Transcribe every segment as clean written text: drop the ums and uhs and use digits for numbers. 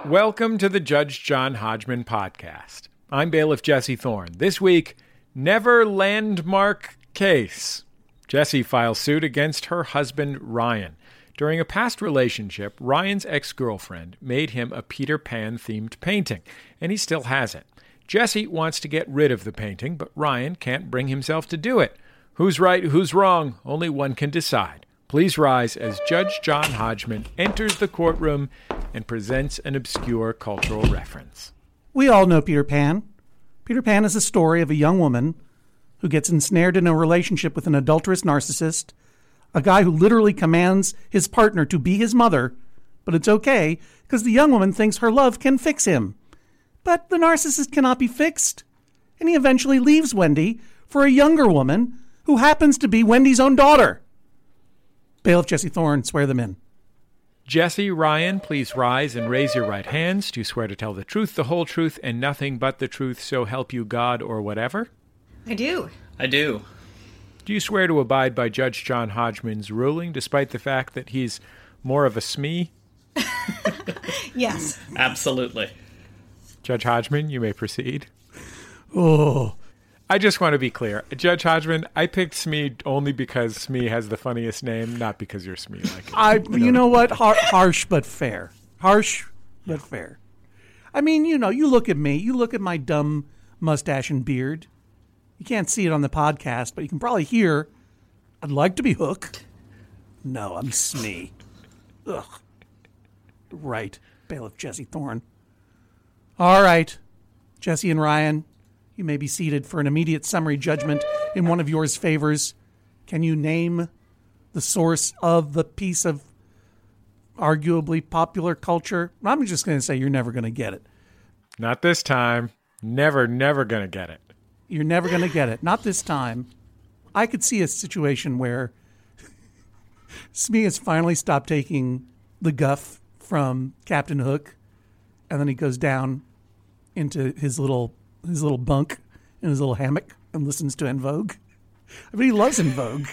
Welcome to the Judge John Hodgman podcast. I'm bailiff Jesse Thorne. This week, Never Landmark Case. Jesse files suit against her husband, Ryan. During a past relationship, Ryan's ex-girlfriend made him a Peter Pan-themed painting, and he still has it. Jesse wants to get rid of the painting, but Ryan can't bring himself to do it. Who's right, who's wrong? Only one can decide. Please rise as Judge John Hodgman enters the courtroom and presents an obscure cultural reference. We all know Peter Pan. Peter Pan is a story of a young woman who gets ensnared in a relationship with an adulterous narcissist, a guy who literally commands his partner to be his mother, but it's okay because the young woman thinks her love can fix him. But the narcissist cannot be fixed, and he eventually leaves Wendy for a younger woman who happens to be Wendy's own daughter. Bailiff Jesse Thorne, swear them in. Jesse, Ryan, please rise and raise your right hands. Do you swear to tell the truth, the whole truth, and nothing but the truth, so help you God or whatever? I do. I do. Do you swear to abide by Judge John Hodgman's ruling, despite the fact that he's more of a SME? Yes. Absolutely. Judge Hodgman, you may proceed. Oh, I just want to be clear. Judge Hodgman, I picked Smee only because Smee has the funniest name, not because you're Smee. you know what? Harsh but fair. Harsh but fair. I mean, you look at me. You look at my dumb mustache and beard. You can't see it on the podcast, but you can probably hear, I'd like to be hooked. No, I'm Smee. Ugh. Right. Bailiff Jesse Thorne. All right. Jesse and Ryan, you may be seated for an immediate summary judgment in one of yours favors. Can you name the source of the piece of arguably popular culture? I'm just going to say you're never going to get it. Not this time. Never going to get it. You're never going to get it. Not this time. I could see a situation where Smee has finally stopped taking the guff from Captain Hook, and then he goes down into his little bunk in his little hammock and listens to En Vogue. I mean, he loves En Vogue.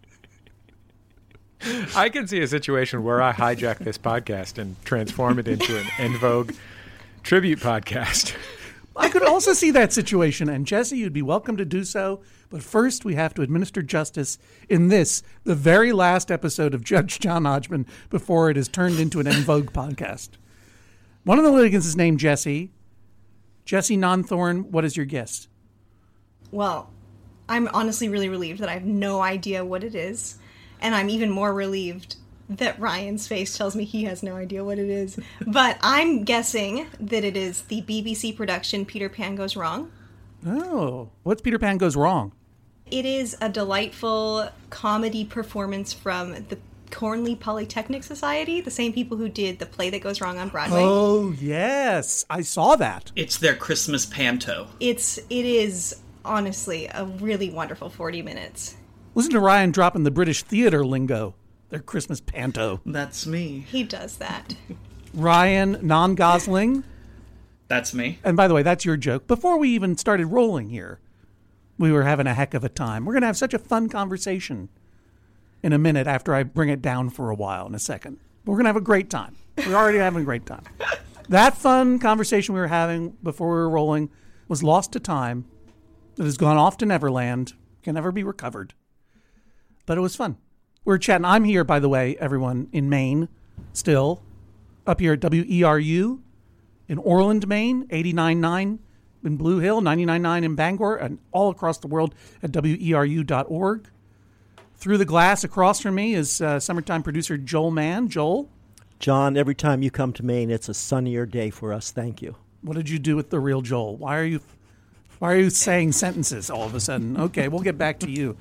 I can see a situation where I hijack this podcast and transform it into an En Vogue tribute podcast. I could also see that situation, and Jesse, you'd be welcome to do so. But first, we have to administer justice in this, the very last episode of Judge John Hodgman, before it is turned into an En Vogue podcast. One of the litigants is named Jesse. Jesse Non-Thorne, what is your guess? Well, I'm honestly really relieved that I have no idea what it is. And I'm even more relieved that Ryan's face tells me he has no idea what it is. But I'm guessing that it is the BBC production Peter Pan Goes Wrong. Oh, what's Peter Pan Goes Wrong? It is a delightful comedy performance from the Cornley Polytechnic Society, the same people who did the play that goes wrong on Broadway. Oh, yes. I saw that. It's their Christmas panto. It is honestly a really wonderful 40 minutes. Listen to Ryan dropping the British theater lingo. Their Christmas panto. That's me. He does that. Ryan Non-Gosling. That's me. And by the way, that's your joke. Before we even started rolling here, we were having a heck of a time. We're going to have such a fun conversation in a minute after I bring it down for a while in a second. We're going to have a great time. We're already having a great time. That fun conversation we were having before we were rolling was lost to time. It has gone off to Neverland. Can never be recovered. But it was fun. We're chatting. I'm here, by the way, everyone, in Maine, still. Up here at WERU in Orland, Maine, 89.9 in Blue Hill, 99.9 in Bangor, and all across the world at WERU.org. Through the glass across from me is summertime producer Joel Mann. Joel? John, every time you come to Maine, it's a sunnier day for us. Thank you. What did you do with the real Joel? Why are you saying sentences all of a sudden? Okay, we'll get back to you.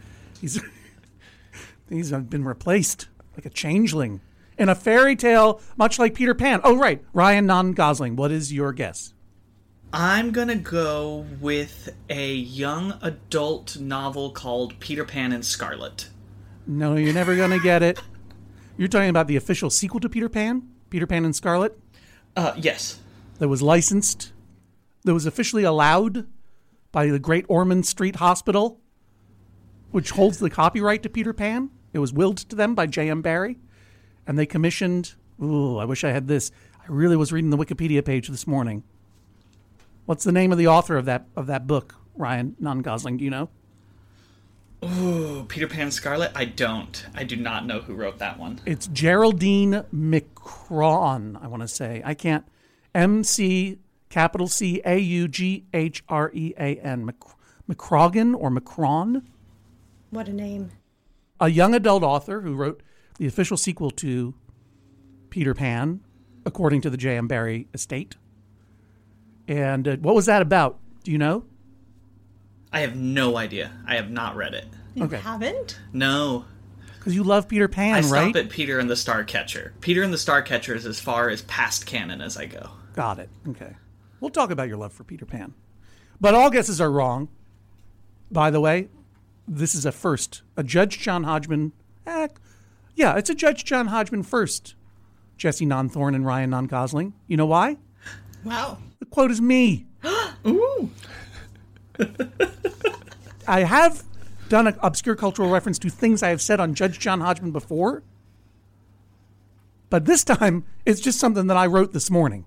He's been replaced like a changeling in a fairy tale, much like Peter Pan. Oh, right. Ryan Non-Gosling, what is your guess? I'm going to go with a young adult novel called Peter Pan and Scarlet. No, you're never going to get it. You're talking about the official sequel to Peter Pan and Scarlet? Yes. That was licensed, that was officially allowed by the Great Ormond Street Hospital, which holds the copyright to Peter Pan. It was willed to them by J.M. Barrie, and they commissioned Ooh, I wish I had this. I really was reading the Wikipedia page this morning. What's the name of the author of that book, Ryan Non-Gosling? Do you know? Ooh, Peter Pan and Scarlet? I don't. I do not know who wrote that one. It's Geraldine McCrawn, I want to say. I can't. M-C, capital C-A-U-G-H-R-E-A-N. McCrogan or Macron? What a name. A young adult author who wrote the official sequel to Peter Pan, according to the J.M. Barrie estate. And what was that about? Do you know? I have no idea. I have not read it. You Okay. haven't? No. Because you love Peter Pan, I right? stop at Peter and the Starcatcher. Peter and the Starcatcher is as far as past canon as I go. Got it. Okay. We'll talk about your love for Peter Pan. But all guesses are wrong. By the way, this is a first. A Judge John Hodgman. It's a Judge John Hodgman first. Jesse Non-Thorne and Ryan Non-Gosling. You know why? Wow. The quote is me. Ooh. I have done an obscure cultural reference to things I have said on Judge John Hodgman before. But this time, it's just something that I wrote this morning.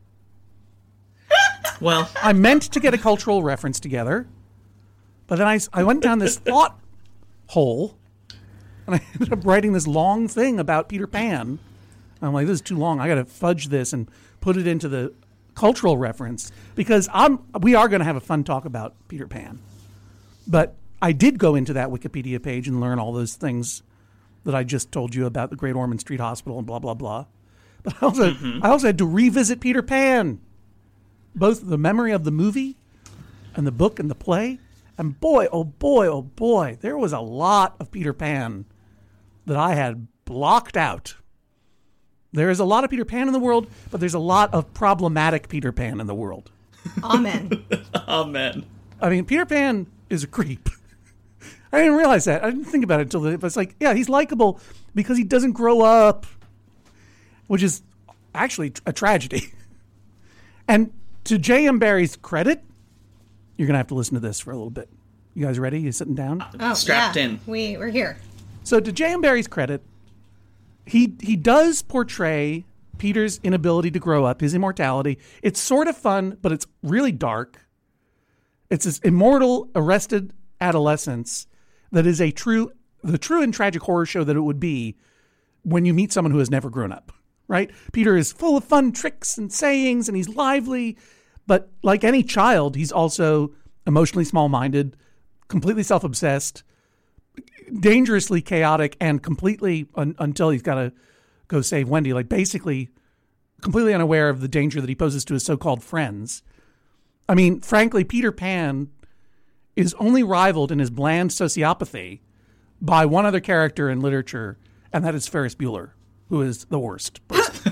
Well, I meant to get a cultural reference together, but then I went down this thought hole, and I ended up writing this long thing about Peter Pan. I'm like, this is too long. I got to fudge this and put it into the cultural reference, because we are going to have a fun talk about Peter Pan. But I did go into that Wikipedia page and learn all those things that I just told you about the Great Ormond Street Hospital and blah, blah, blah. But I also had to revisit Peter Pan, both the memory of the movie and the book and the play. And boy, oh boy, oh boy, there was a lot of Peter Pan that I had blocked out. There is a lot of Peter Pan in the world, but there's a lot of problematic Peter Pan in the world. Amen. amen. I mean, Peter Pan is a creep. I didn't realize that. I didn't think about it until it's like, yeah, he's likable because he doesn't grow up, which is actually a tragedy. And to J.M. Barrie's credit, you're going to have to listen to this for a little bit. You guys ready? You sitting down? Oh, Strapped yeah. in. We're here. So to J.M. Barrie's credit, he does portray Peter's inability to grow up, his immortality. It's sort of fun, but it's really dark. It's this immortal, arrested adolescence that is the true and tragic horror show that it would be when you meet someone who has never grown up, right? Peter is full of fun tricks and sayings, and he's lively, but like any child, he's also emotionally small-minded, completely self-obsessed, dangerously chaotic, and completely until he's got to go save Wendy, like basically completely unaware of the danger that he poses to his so-called friends. I mean, frankly, Peter Pan is only rivaled in his bland sociopathy by one other character in literature, and that is Ferris Bueller, who is the worst person.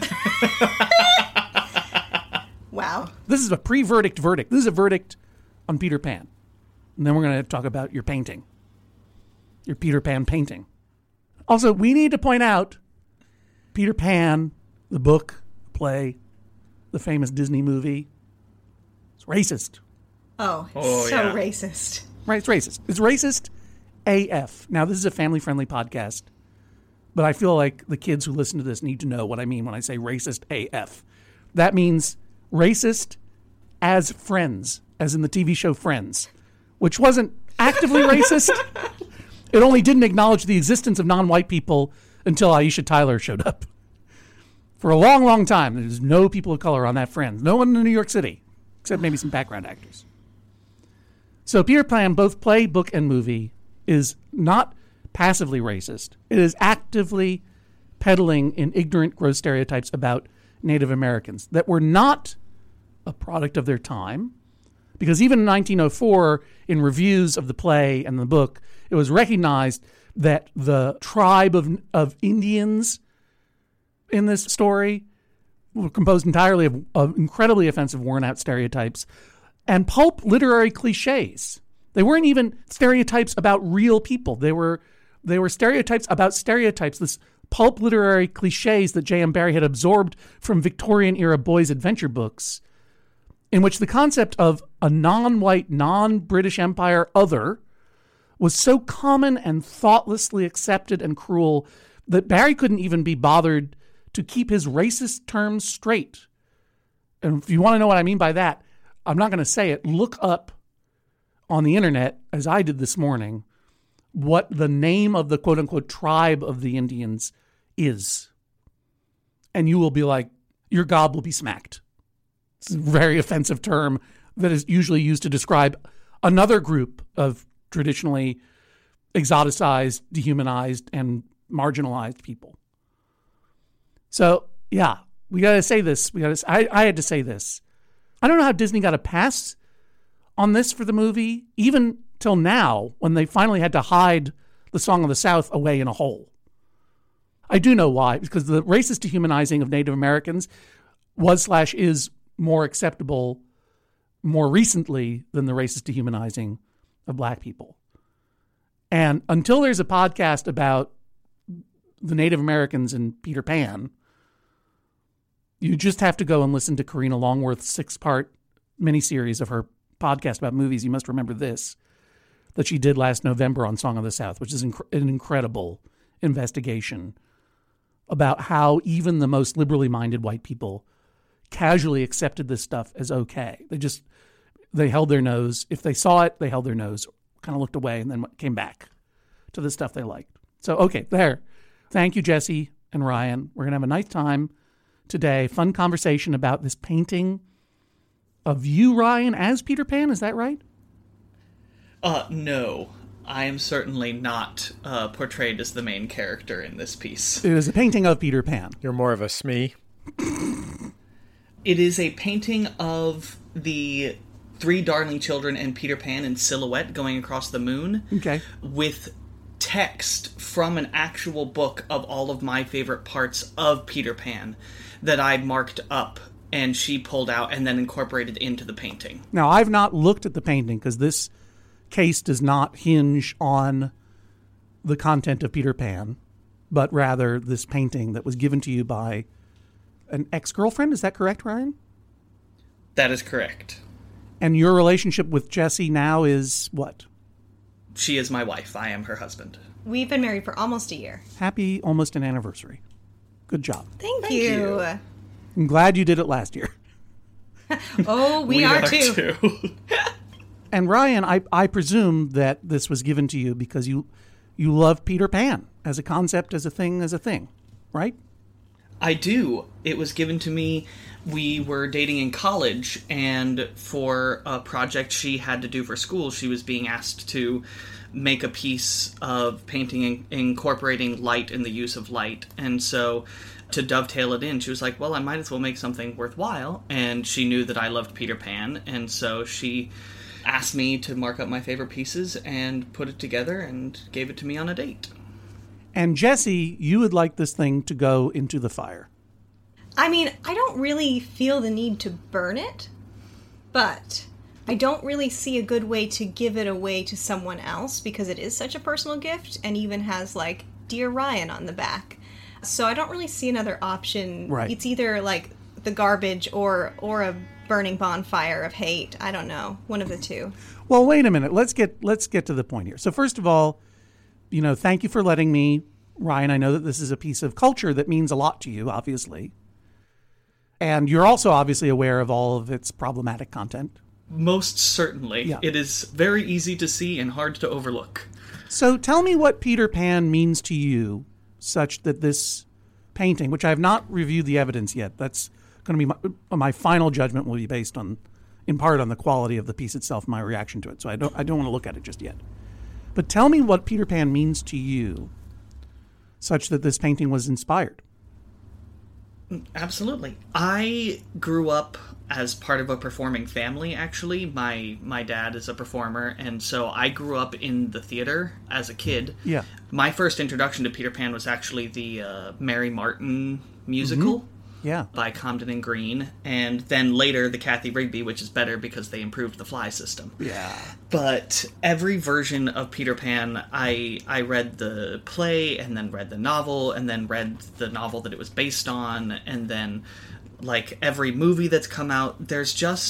Wow. This is a pre-verdict verdict. This is a verdict on Peter Pan. And then we're going to talk about your painting. Your Peter Pan painting. Also, we need to point out Peter Pan, the book, the play, the famous Disney movie, it's racist. Oh, Oh, so yeah. racist. Right, it's racist. It's racist AF. Now, this is a family-friendly podcast, but I feel like the kids who listen to this need to know what I mean when I say racist AF. That means racist as Friends, as in the TV show Friends, which wasn't actively racist. It only didn't acknowledge the existence of non-white people until Aisha Tyler showed up. For a long, long time, there's no people of color on that Friends. No one in New York City, except maybe some background actors. So Peter Pan, both play, book, and movie, is not passively racist. It is actively peddling in ignorant, gross stereotypes about Native Americans that were not a product of their time. Because even in 1904, in reviews of the play and the book, it was recognized that the tribe of Indians in this story were composed entirely of incredibly offensive, worn-out stereotypes and pulp literary cliches. They weren't even stereotypes about real people. They were stereotypes about stereotypes, this pulp literary cliches that J.M. Barrie had absorbed from Victorian-era boys' adventure books, in which the concept of a non-white, non-British Empire other was so common and thoughtlessly accepted and cruel that Barrie couldn't even be bothered to keep his racist terms straight. And if you want to know what I mean by that, I'm not going to say it. Look up on the internet, as I did this morning, what the name of the quote-unquote tribe of the Indians is. And you will be like, your gob will be smacked. It's a very offensive term that is usually used to describe another group of traditionally exoticized, dehumanized, and marginalized people. So, yeah, we got to say this. I had to say this. I don't know how Disney got a pass on this for the movie, even till now, when they finally had to hide the Song of the South away in a hole. I do know why, because the racist dehumanizing of Native Americans was/is more acceptable more recently than the racist dehumanizing of black people. And until there's a podcast about the Native Americans in Peter Pan, you just have to go and listen to Karina Longworth's 6-part miniseries of her podcast about movies. You must remember this, that she did last November on Song of the South, which is an incredible investigation about how even the most liberally minded white people casually accepted this stuff as okay. They held their nose. If they saw it, they held their nose, kind of looked away, and then came back to the stuff they liked. So, okay, there. Thank you, Jesse and Ryan. We're going to have a nice time today. Fun conversation about this painting of you, Ryan, as Peter Pan. Is that right? No. I am certainly not portrayed as the main character in this piece. It is a painting of Peter Pan. You're more of a Smee. It is a painting of the 3 darling children and Peter Pan in silhouette going across the moon. Okay. With text from an actual book of all of my favorite parts of Peter Pan that I'd marked up and she pulled out and then incorporated into the painting. Now, I've not looked at the painting because this case does not hinge on the content of Peter Pan, but rather this painting that was given to you by an ex-girlfriend. Is that correct, Ryan? That is correct. And your relationship with Jessie now is what? She is my wife. I am her husband. We've been married for almost a year. Happy almost an anniversary. Good job. Thank you. I'm glad you did it last year. Oh, we are too. And Ryan, I presume that this was given to you because you love Peter Pan as a concept, as a thing, right? I do. It was given to me. We were dating in college, and for a project she had to do for school, she was being asked to make a piece of painting incorporating light and the use of light. And so to dovetail it in, she was like, well, I might as well make something worthwhile. And she knew that I loved Peter Pan, and so she asked me to mark up my favorite pieces and put it together and gave it to me on a date. And Jesse, you would like this thing to go into the fire. I mean, I don't really feel the need to burn it, but I don't really see a good way to give it away to someone else because it is such a personal gift and even has, like, Dear Ryan on the back. So I don't really see another option. Right. It's either, like, the garbage or a burning bonfire of hate. I don't know. One of the two. Well, wait a minute. Let's get to the point here. So first of all, thank you for letting me, Ryan. I know that this is a piece of culture that means a lot to you, obviously. And you're also obviously aware of all of its problematic content. Most certainly. Yeah. It is very easy to see and hard to overlook. So tell me what Peter Pan means to you, such that this painting, which I have not reviewed the evidence yet, that's going to be my final judgment will be based on, in part, on the quality of the piece itself, my reaction to it. So I don't want to look at it just yet. But tell me what Peter Pan means to you, such that this painting was inspired. Absolutely. I grew up as part of a performing family, actually. My dad is a performer, and so I grew up in the theater as a kid. Yeah. My first introduction to Peter Pan was actually the Mary Martin musical. Mm-hmm. Yeah. By Comden and Green, and then later the Kathy Rigby, which is better because they improved the fly system. Yeah. But every version of Peter Pan, I read the play, and then read the novel, and then read the novel that it was based on, and then, like, every movie that's come out, there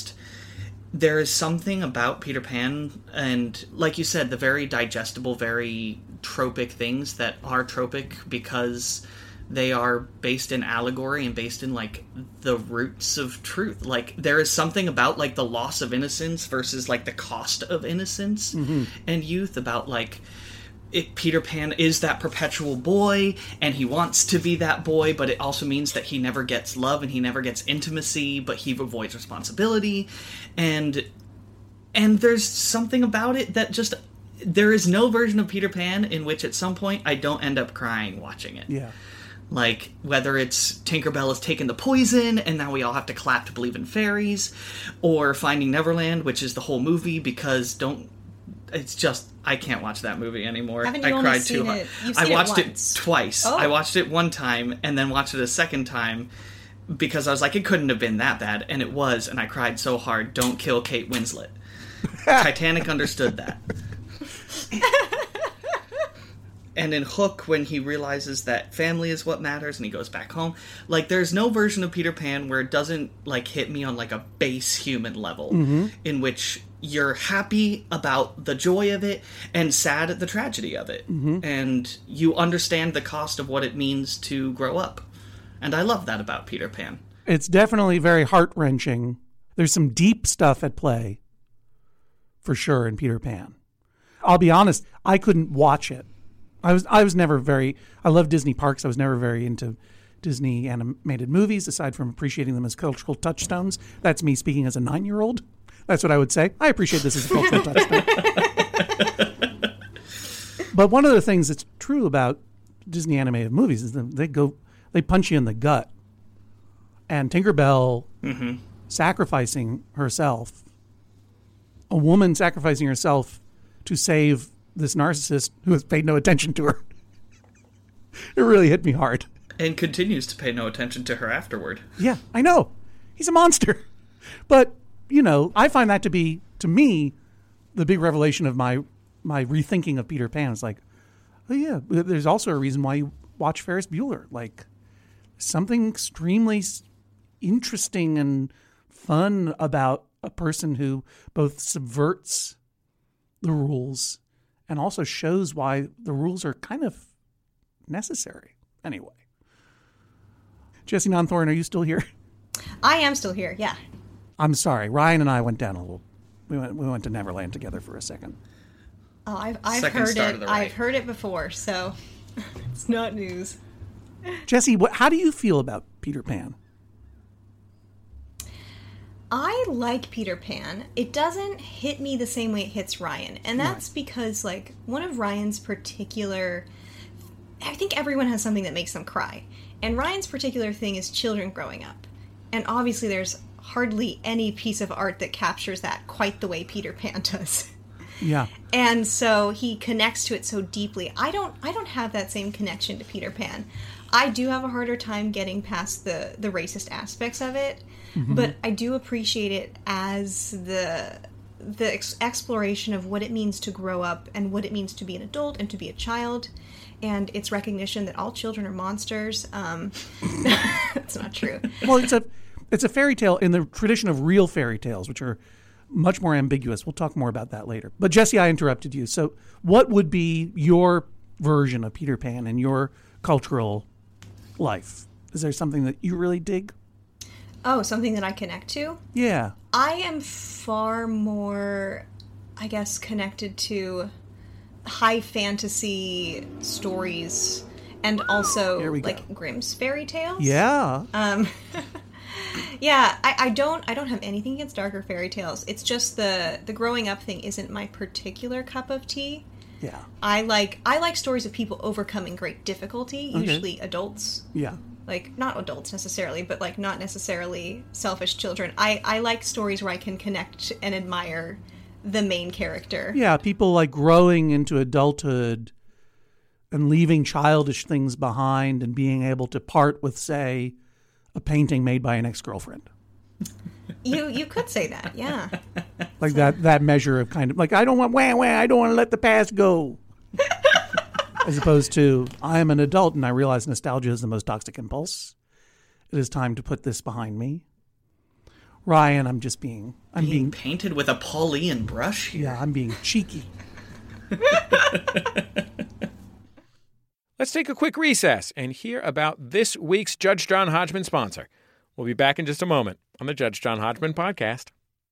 is something about Peter Pan, and, like you said, the very digestible, very tropic things that are tropic because They are based in allegory and based in, like, the roots of truth. Like, there is something about, like, the loss of innocence versus, like, the cost of innocence and youth, about, like, Peter Pan is that perpetual boy, and he wants to be that boy, but it also means that he never gets love and he never gets intimacy, but he avoids responsibility. And there's something about it that just... There is no version of Peter Pan in which at some point I don't end up crying watching it. Yeah. Like, whether it's Tinkerbell has taken the poison and now we all have to clap to believe in fairies, or Finding Neverland, which is the whole movie, because it's just, I can't watch that movie anymore. Haven't you I only cried seen too hard. it? You've I seen watched it it once. twice. Oh. I watched it one time and then watched it a second time because I was like, it couldn't have been that bad, and it was, and I cried so hard. Don't kill Kate Winslet. Titanic understood that. And in Hook, when he realizes that family is what matters and he goes back home, like, there's no version of Peter Pan where it doesn't, like, hit me on, like, a base human level in which you're happy about the joy of it and sad at the tragedy of it. And you understand the cost of what it means to grow up. And I love that about Peter Pan. It's definitely very heart-wrenching. There's some deep stuff at play, for sure, in Peter Pan. I'll be honest, I couldn't watch it. I was never very... I love Disney parks. I was never very into Disney animated movies, aside from appreciating them as cultural touchstones. That's me speaking as a 9-year-old. That's what I would say. I appreciate this as a cultural touchstone. But one of the things that's true about Disney animated movies is that they punch you in the gut. And Tinkerbell sacrificing herself, a woman sacrificing herself to save this narcissist who has paid no attention to her. It really hit me hard. And continues to pay no attention to her afterward. Yeah, I know. He's a monster. But, you know, I find that to be, to me, the big revelation of my rethinking of Peter Pan. It's like, oh yeah, there's also a reason why you watch Ferris Bueller. Like, something extremely interesting and fun about a person who both subverts the rules and also shows why the rules are kind of necessary. Anyway. Jessie Nonthorne, are you still here? I am still here, yeah. I'm sorry. Ryan and I went down a little. We went to Neverland together for a second. Oh, I've Second heard star it. to the right. I've heard it before, so it's not news. Jessie, how do you feel about Peter Pan? I like Peter Pan. It doesn't hit me the same way it hits Ryan. And that's because, like, one of Ryan's particular... I think everyone has something that makes them cry. And Ryan's particular thing is children growing up. And obviously there's hardly any piece of art that captures that quite the way Peter Pan does. Yeah. And so he connects to it so deeply. I don't have that same connection to Peter Pan. I do have a harder time getting past the racist aspects of it, but I do appreciate it as the exploration of what it means to grow up and what it means to be an adult and to be a child, and its recognition that all children are monsters. That's not true. Well, it's a fairy tale in the tradition of real fairy tales, which are much more ambiguous. We'll talk more about that later. But Jessie, I interrupted you. So what would be your version of Peter Pan in your cultural life? Is there something that you really dig? Oh, something that I connect to? Yeah. I am far more, I guess, connected to high fantasy stories and also Here we go. like Grimm's fairy tales. Yeah. Yeah, I don't have anything against darker fairy tales. It's just the growing up thing isn't my particular cup of tea. Yeah. I like stories of people overcoming great difficulty, usually adults. Yeah. Like, not adults necessarily, but like not necessarily selfish children. I like stories where I can connect and admire the main character. Yeah, people like growing into adulthood and leaving childish things behind and being able to part with, say, a painting made by an ex-girlfriend. You could say that, yeah. Like that measure of kind of like, I don't want to let the past go. As opposed to, I am an adult and I realize nostalgia is the most toxic impulse. It is time to put this behind me. Ryan, I'm being painted with a Pauline brush here. Yeah, I'm being cheeky. Let's take a quick recess and hear about this week's Judge John Hodgman sponsor. We'll be back in just a moment on the Judge John Hodgman podcast.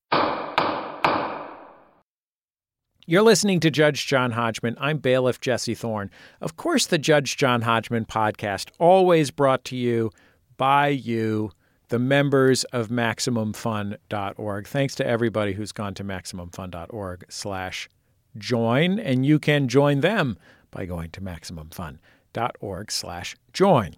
You're listening to Judge John Hodgman. I'm bailiff Jesse Thorne. Of course, the Judge John Hodgman podcast, always brought to you by you, the members of MaximumFun.org. Thanks to everybody who's gone to MaximumFun.org/join, and you can join them by going to MaximumFun.org/join.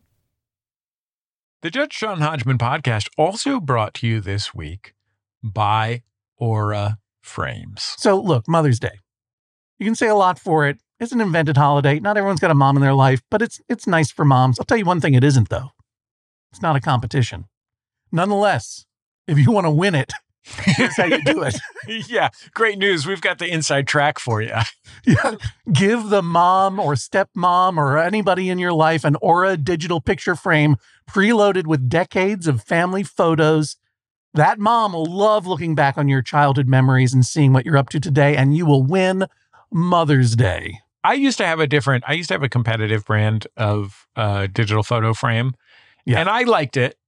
The Judge John Hodgman podcast also brought to you this week by Aura Frames. So look, Mother's Day. You can say a lot for it. It's an invented holiday. Not everyone's got a mom in their life, but it's nice for moms. I'll tell you one thing it isn't, though. It's not a competition. Nonetheless, if you want to win it, here's how you do it. Yeah, great news. We've got the inside track for you. Yeah. Give the mom or stepmom or anybody in your life an Aura digital picture frame preloaded with decades of family photos. That mom will love looking back on your childhood memories and seeing what you're up to today, and you will win Mother's Day. I used to have a competitive brand of digital photo frame, and I liked it.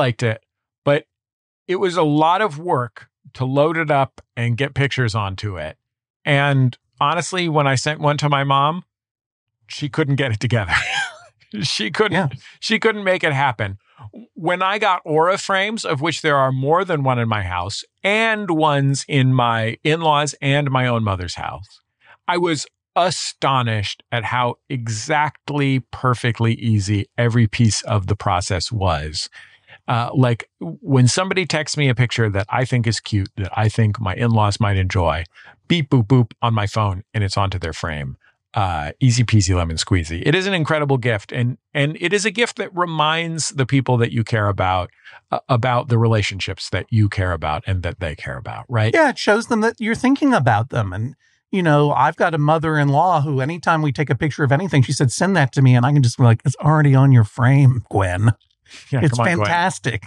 But it was a lot of work to load it up and get pictures onto it. And honestly, when I sent one to my mom, she couldn't get it together. She couldn't make it happen. When I got Aura frames, of which there are more than one in my house, and ones in my in-laws and my own mother's house, I was astonished at how exactly perfectly easy every piece of the process was. Like when somebody texts me a picture that I think is cute, that I think my in-laws might enjoy, beep, boop, boop on my phone, and it's onto their frame. Easy peasy lemon squeezy. It is an incredible gift. And it is a gift that reminds the people that you care about the relationships that you care about and that they care about, right? Yeah, it shows them that you're thinking about them. And, you know, I've got a mother-in-law who anytime we take a picture of anything, she said, send that to me. And I can just be like, it's already on your frame, Gwen. Yeah, it's fantastic.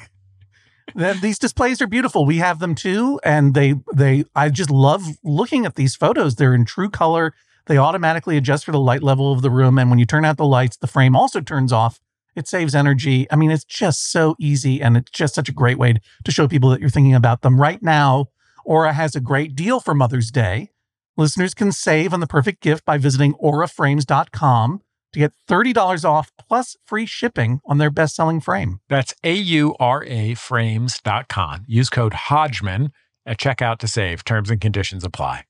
These displays are beautiful. We have them too. And I just love looking at these photos. They're in true color. They automatically adjust for the light level of the room. And when you turn out the lights, the frame also turns off. It saves energy. I mean, it's just so easy. And it's just such a great way to show people that you're thinking about them. Right now, Aura has a great deal for Mother's Day. Listeners can save on the perfect gift by visiting auraframes.com to get $30 off plus free shipping on their best-selling frame. That's AURA frames.com. Use code Hodgman at checkout to save. Terms and conditions apply.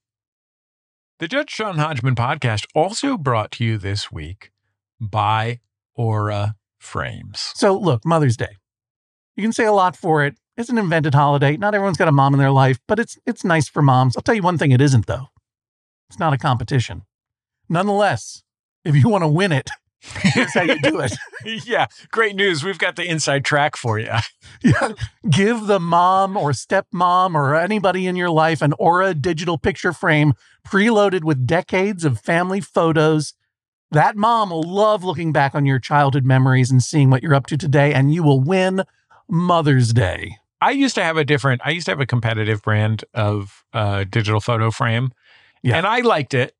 The Judge John Hodgman podcast also brought to you this week by Aura Frames. So look, Mother's Day. You can say a lot for it. It's an invented holiday. Not everyone's got a mom in their life, but it's nice for moms. I'll tell you one thing it isn't, though. It's not a competition. Nonetheless, if you want to win it, here's how you do it. Yeah, great news. We've got the inside track for you. Yeah. Give the mom or stepmom or anybody in your life an Aura digital picture frame preloaded with decades of family photos. That mom will love looking back on your childhood memories and seeing what you're up to today, and you will win Mother's Day. I used to have a competitive brand of digital photo frame, and I liked it.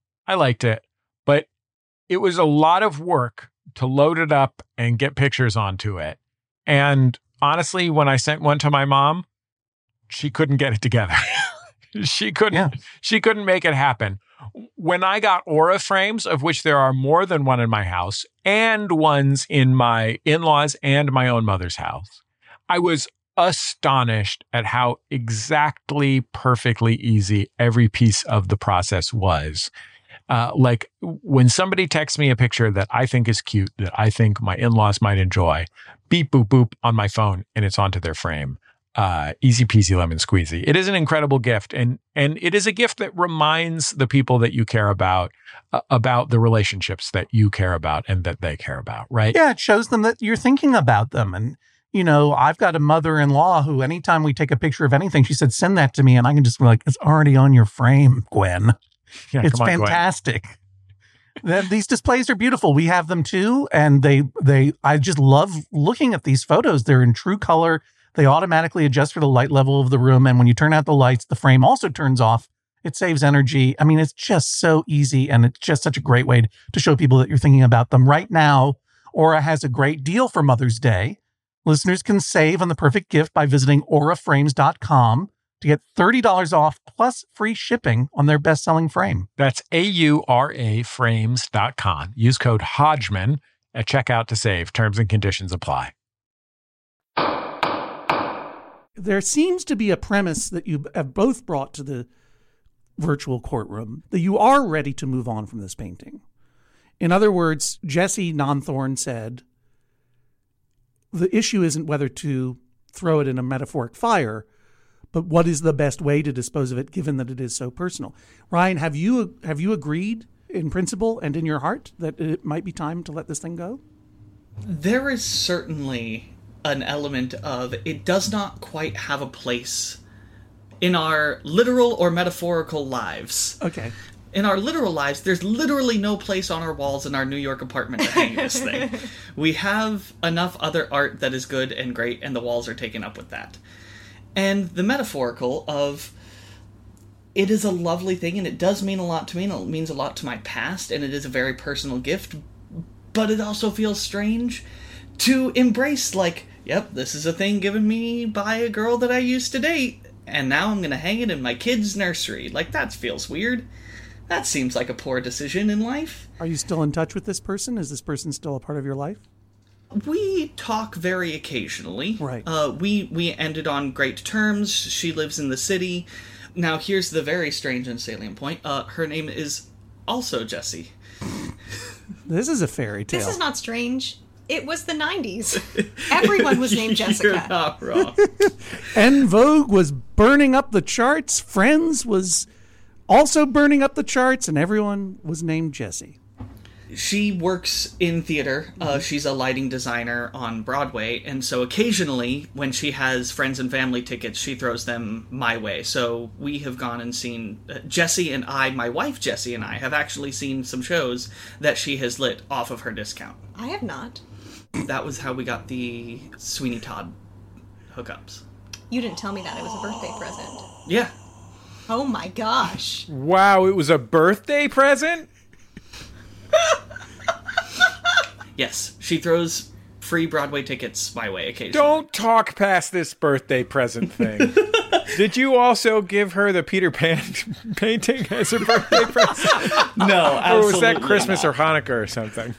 But it was a lot of work to load it up and get pictures onto it. And honestly, when I sent one to my mom, she couldn't get it together. She couldn't make it happen. When I got Aura frames, of which there are more than one in my house, and ones in my in-laws and my own mother's house, I was astonished at how exactly perfectly easy every piece of the process was. Like when somebody texts me a picture that I think is cute, that I think my in-laws might enjoy, beep, boop, boop on my phone, and it's onto their frame. Easy peasy lemon squeezy. It is an incredible gift. And it is a gift that reminds the people that you care about the relationships that you care about and that they care about, right? Yeah, it shows them that you're thinking about them. And, you know, I've got a mother-in-law who anytime we take a picture of anything, she said, send that to me. And I can just be like, it's already on your frame, Gwen. Yeah, it's fantastic. These displays are beautiful. We have them too. And I just love looking at these photos. They're in true color. They automatically adjust for the light level of the room. And when you turn out the lights, the frame also turns off. It saves energy. I mean, it's just so easy, and it's just such a great way to show people that you're thinking about them. Right now, Aura has a great deal for Mother's Day. Listeners can save on the perfect gift by visiting auraframes.com to get $30 off plus free shipping on their best-selling frame. That's AURAFrames.com. Use code Hodgman at checkout to save. Terms and conditions apply. There seems to be a premise that you have both brought to the virtual courtroom, that you are ready to move on from this painting. In other words, Jesse Nonthorne said, the issue isn't whether to throw it in a metaphoric fire, but what is the best way to dispose of it, given that it is so personal. Ryan, have you agreed in principle and in your heart that it might be time to let this thing go? There is certainly an element of it does not quite have a place in our literal or metaphorical lives. Okay. In our literal lives, there's literally no place on our walls in our New York apartment to hang this thing. We have enough other art that is good and great, and the walls are taken up with that. And the metaphorical of it is a lovely thing, and it does mean a lot to me, and it means a lot to my past, and it is a very personal gift, but it also feels strange to embrace, like, yep, this is a thing given me by a girl that I used to date, and now I'm going to hang it in my kid's nursery. Like, that feels weird. That seems like a poor decision in life. Are you still in touch with this person? Is this person still a part of your life? We talk very occasionally. Right. We ended on great terms. She lives in the city. Now, here's the very strange and salient point. Her name is also Jessie. This is a fairy tale. This is not strange. It was the 90s. Everyone was named Jessica. You're not wrong. En Vogue was burning up the charts. Friends was also burning up the charts, and everyone was named Jessie. She works in theater. She's a lighting designer on Broadway, and so occasionally, when she has friends and family tickets, she throws them my way. So we have gone and seen Jessie and I, my wife Jessie and I, have actually seen some shows that she has lit off of her discount. I have not. That was how we got the Sweeney Todd hookups. You didn't tell me that. It was a birthday present. Yeah. Oh my gosh. Wow, it was a birthday present? Yes, she throws free Broadway tickets my way occasionally. Don't talk past this birthday present thing. Did you also give her the Peter Pan painting as a birthday present? No, absolutely Or was that Christmas not. or Hanukkah or something?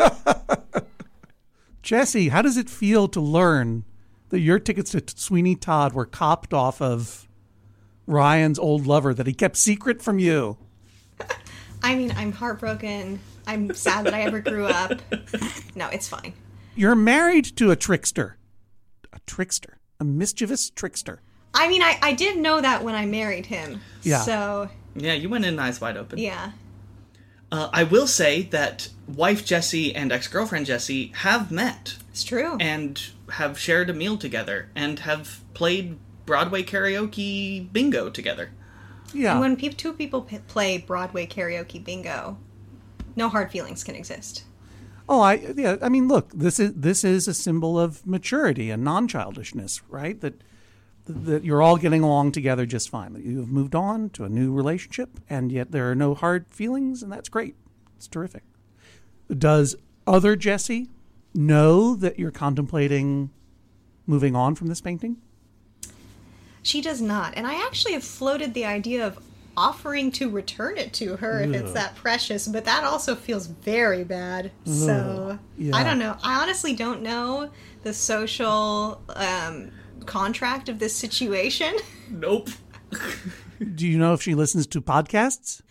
Jesse, how does it feel to learn that your tickets to Sweeney Todd were copped off of Ryan's old lover that he kept secret from you? I mean, I'm heartbroken. I'm sad that I ever grew up. No, it's fine. You're married to a trickster. A mischievous trickster. I mean, I did know that when I married him. Yeah. So, Yeah, you went in eyes wide open. yeah. I will say that wife Jessie and ex-girlfriend Jessie have met It's true. and have shared a meal together and have played Broadway karaoke bingo together. Yeah. And when two people play Broadway karaoke bingo, no hard feelings can exist. I mean, look, this is a symbol of maturity and non-childishness, right? That you're all getting along together just fine. That you have moved on to a new relationship, and yet there are no hard feelings, and that's great. It's terrific. Does other Jessie know that you're contemplating moving on from this painting? She does not. And I actually have floated the idea of offering to return it to her if it's that precious, but that also feels very bad. So, yeah. I don't know. I honestly don't know the social contract of this situation. Nope. Do you know if she listens to podcasts?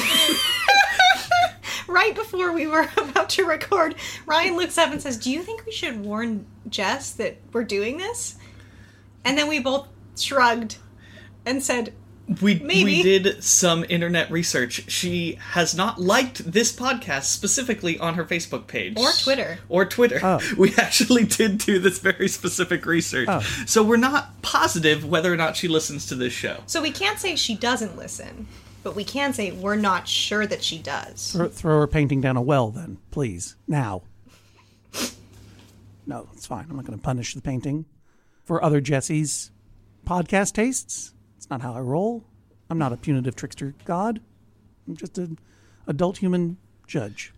Right before we were about to record, Ryan looks up and says, "Do you think we should warn Jess that we're doing this?" And then we both shrugged and said, We Maybe. did some internet research. She has not liked this podcast specifically on her Facebook page. or Twitter. Or Twitter. Oh. We actually did do this very specific research. Oh. So we're not positive whether or not she listens to this show. So we can't say she doesn't listen, but we can say we're not sure that she does. Throw her painting down a well, then, please. Now. No, it's fine. I'm not going to punish the painting. For other Jessie's podcast tastes, it's not how I roll. I'm not a punitive trickster god. I'm just an adult human judge.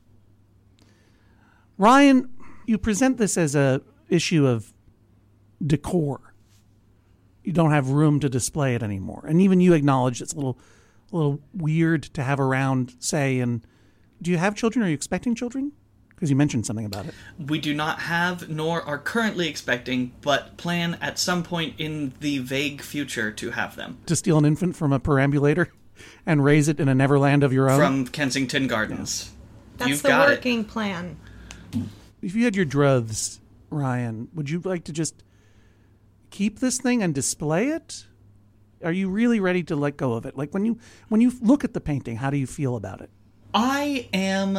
Ryan, you present this as a issue of decor. You don't have room to display it anymore. And even you acknowledge it's a little weird to have around, say, and do you have children? Are you expecting children? Because you mentioned something about it. We do not have, nor are currently expecting, but plan at some point in the vague future to have them. To steal an infant from a perambulator and raise it in a Neverland of your own? From Kensington Gardens. That's You've the got working plan. If you had your druths, Ryan, would you like to just keep this thing and display it? Are you really ready to let go of it? Like when you look at the painting, how do you feel about it? I am,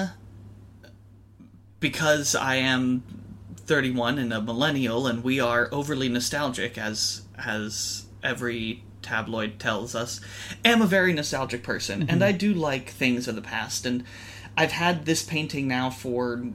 because I am 31 and a millennial, and we are overly nostalgic, as every tabloid tells us, am a very nostalgic person, and I do like things of the past, and I've had this painting now for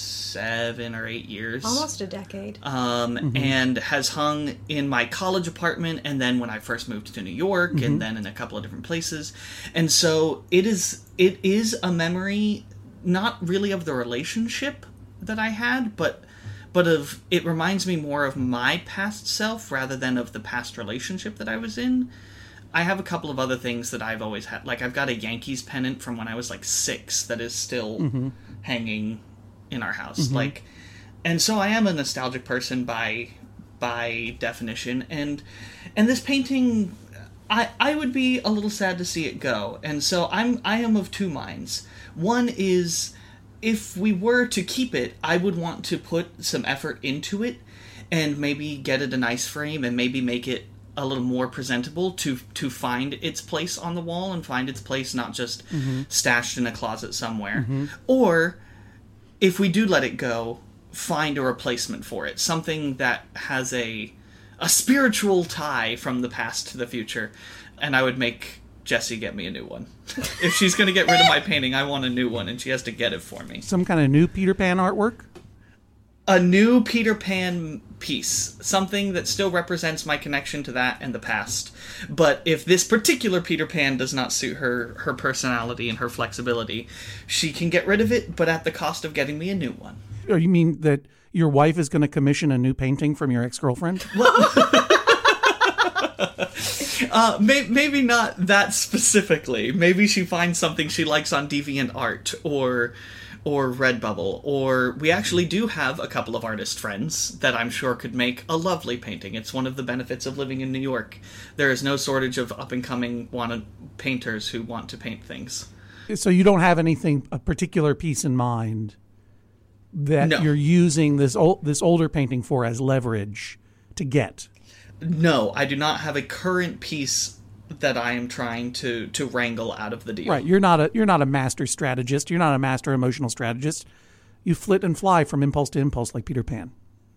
7 or 8 years. Almost a decade. And has hung in my college apartment, and then when I first moved to New York, and then in a couple of different places. And so it is a memory, not really of the relationship that I had, but of, it reminds me more of my past self rather than of the past relationship that I was in. I have a couple of other things that I've always had. Like, I've got a Yankees pennant from when I was like 6 that is still hanging in our house. Like, and so I am a nostalgic person by definition. And this painting, I would be a little sad to see it go. And so I am of two minds. One is, if we were to keep it, I would want to put some effort into it and maybe get it a nice frame and maybe make it a little more presentable to find its place on the wall and find its place not just stashed in a closet somewhere. Or, if we do let it go, find a replacement for it. Something that has a spiritual tie from the past to the future. And I would make Jessie get me a new one. If she's going to get rid of my painting, I want a new one, and she has to get it for me. Some kind of new Peter Pan artwork? A new Peter Pan piece. Something that still represents my connection to that and the past. But if this particular Peter Pan does not suit her personality and her flexibility, she can get rid of it, but at the cost of getting me a new one. Or you mean that your wife is going to commission a new painting from your ex-girlfriend? Maybe not that specifically. Maybe she finds something she likes on DeviantArt or Redbubble, or we actually do have a couple of artist friends that I'm sure could make a lovely painting. It's one of the benefits of living in New York. There is no shortage of up-and-coming painters who want to paint things. So you don't have a particular piece in mind that you're using this older painting for as leverage to get? No, I do not have a current piece that I am trying to wrangle out of the deal. Right, you're not a master strategist. You're not a master emotional strategist. You flit and fly from impulse to impulse like Peter Pan.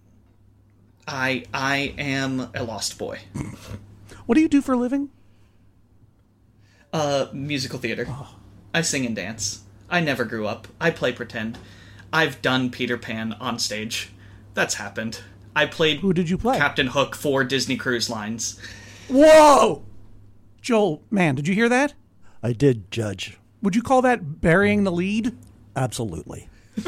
I am a lost boy. What do you do for a living? Musical theater. Oh. I sing and dance. I never grew up. I play pretend. I've done Peter Pan on stage. That's happened. I played... Who did you play? Captain Hook for Disney Cruise Lines. Whoa! Joel, man, did you hear that? I did, Judge. Would you call that burying the lead? Absolutely.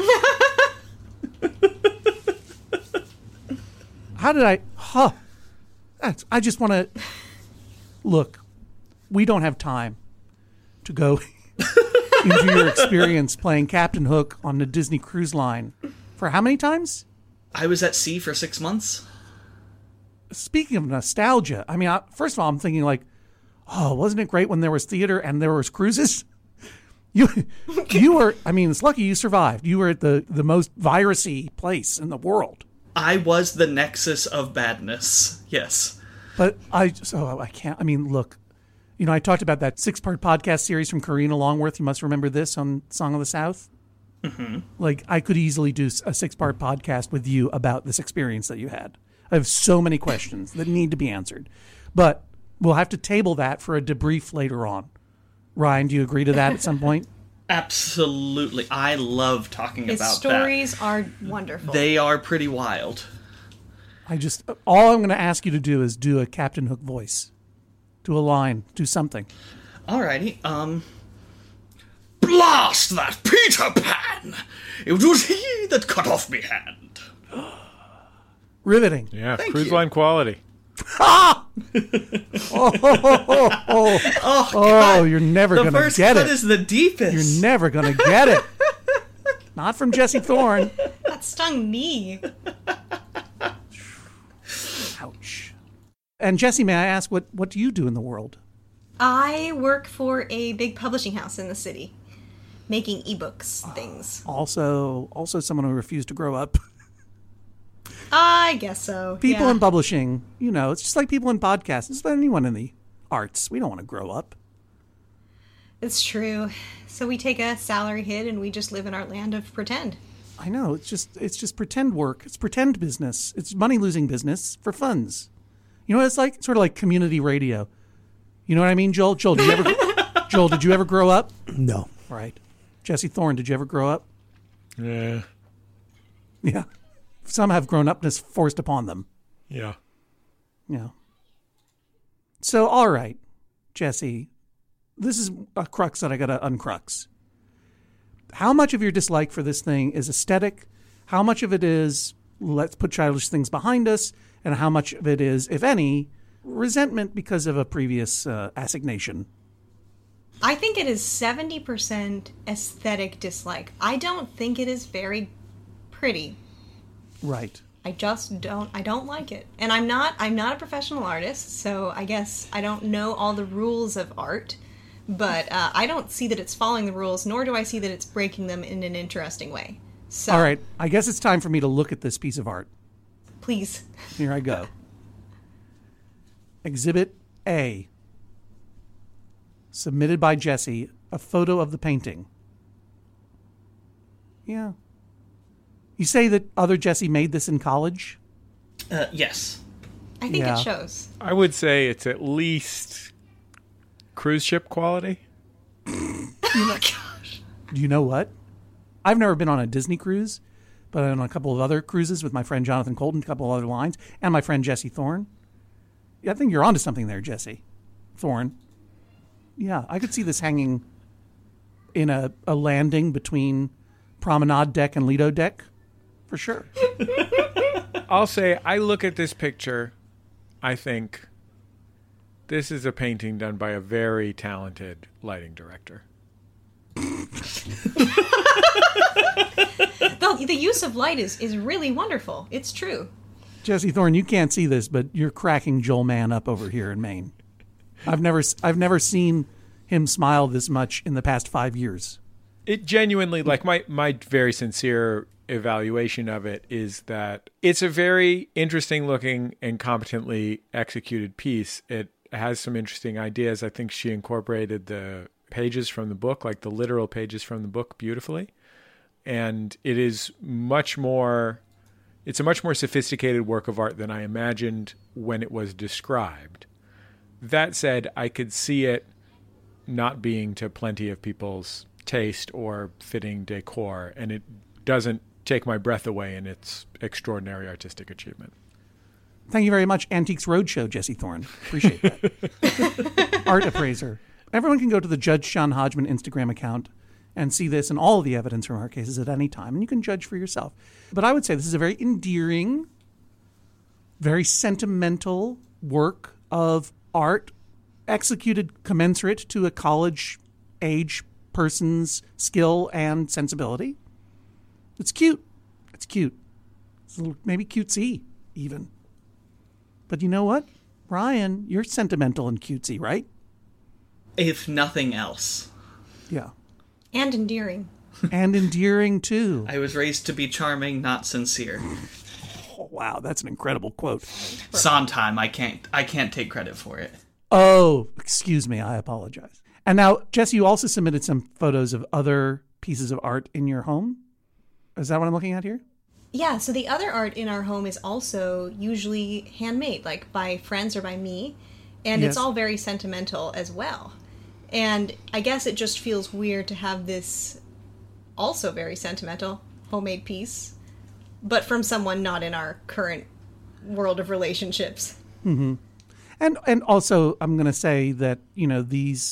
How did I... I just want to... Look, we don't have time to go into your experience playing Captain Hook on the Disney Cruise Line. For how many times? I was at sea for 6 months. Speaking of nostalgia, I mean, first of all, I'm thinking like, oh, wasn't it great when there was theater and there was cruises? You were, I mean, it's lucky you survived. You were at the most virusy place in the world. I was the nexus of badness, yes. But I can't, I mean, look, you know, I talked about that 6-part podcast series from Karina Longworth. You must remember this on Song of the South. Mm-hmm. Like, I could easily do a 6-part podcast with you about this experience that you had. I have so many questions that need to be answered. But we'll have to table that for a debrief later on. Ryan, do you agree to that at some point? Absolutely. I love talking about that. His stories are wonderful. They are pretty wild. All I'm going to ask you to do is do a Captain Hook voice. Do a line. Do something. Alrighty, blast that Peter Pan! It was he that cut off me hand. Riveting. Yeah, Thank cruise you. line quality. Oh, you're never The going to first get cut it. is the deepest. You're never going to get it. Not from Jesse Thorne. That stung me. Ouch. And Jesse, may I ask, what do you do in the world? I work for a big publishing house in the city, making ebooks things. Also someone who refused to grow up. I guess so. People yeah. in publishing, it's just like people in podcasts. It's like anyone in the arts. We don't want to grow up. It's true. So we take a salary hit and we just live in our land of pretend. I know. It's just pretend work. It's pretend business. It's money-losing business for funds. You know what it's like? Sort of like community radio. You know what I mean, Joel? Joel, did you ever grow up? No. Right. Jesse Thorne, did you ever grow up? Yeah. Yeah. Some have grown upness forced upon them. Yeah. Yeah. So, all right, Jesse, this is a crux that I got to uncrux. How much of your dislike for this thing is aesthetic? How much of it is, let's put childish things behind us? And how much of it is, if any, resentment because of a previous assignation? I think it is 70% aesthetic dislike. I don't think it is very pretty. Right. I don't like it. And I'm not a professional artist, so I guess I don't know all the rules of art, but I don't see that it's following the rules, nor do I see that it's breaking them in an interesting way. So, All right. I guess it's time for me to look at this piece of art. please. Here I go. Exhibit A. Submitted by Jesse, a photo of the painting. Yeah. You say that other Jesse made this in college? Yes. I think Yeah. it shows. I would say it's at least cruise ship quality. Oh my gosh. Do you know what? I've never been on a Disney cruise, but on a couple of other cruises with my friend Jonathan Colton, a couple of other lines, and my friend Jesse Thorne. Yeah, I think you're onto something there, Jesse Thorne. Yeah, I could see this hanging in a landing between Promenade Deck and Lido Deck, for sure. I'll say I look at this picture, I think this is a painting done by a very talented lighting director. The use of light is really wonderful. It's true. Jesse Thorne, you can't see this, but you're cracking Joel Mann up over here in Maine. I've never seen him smile this much in the past 5 years. It genuinely, like my very sincere evaluation of it is that it's a very interesting looking and competently executed piece. It has some interesting ideas. I think she incorporated the pages from the book, like the literal pages from the book, beautifully. And it is it's a much more sophisticated work of art than I imagined when it was described. That said, I could see it not being to plenty of people's taste or fitting decor, and it doesn't take my breath away in its extraordinary artistic achievement. Thank you very much, Antiques Roadshow, Jesse Thorne. Appreciate that. Art appraiser. Everyone can go to the Judge John Hodgman Instagram account and see this and all of the evidence from our cases at any time, and you can judge for yourself. But I would say this is a very endearing, very sentimental work of art executed commensurate to a college-age person's skill and sensibility. It's cute. It's cute. It's a little, maybe cutesy, even. But you know what? Ryan, you're sentimental and cutesy, right? If nothing else. Yeah. And endearing. And endearing, too. I was raised to be charming, not sincere. Oh, wow, that's an incredible quote. Sondheim, I can't take credit for it. Oh, excuse me. I apologize. And now, Jesse, you also submitted some photos of other pieces of art in your home. Is that what I'm looking at here? Yeah, so the other art in our home is also usually handmade, like by friends or by me. And Yes. it's all very sentimental as well. And I guess it just feels weird to have this also very sentimental homemade piece, but from someone not in our current world of relationships. And also, I'm going to say that, these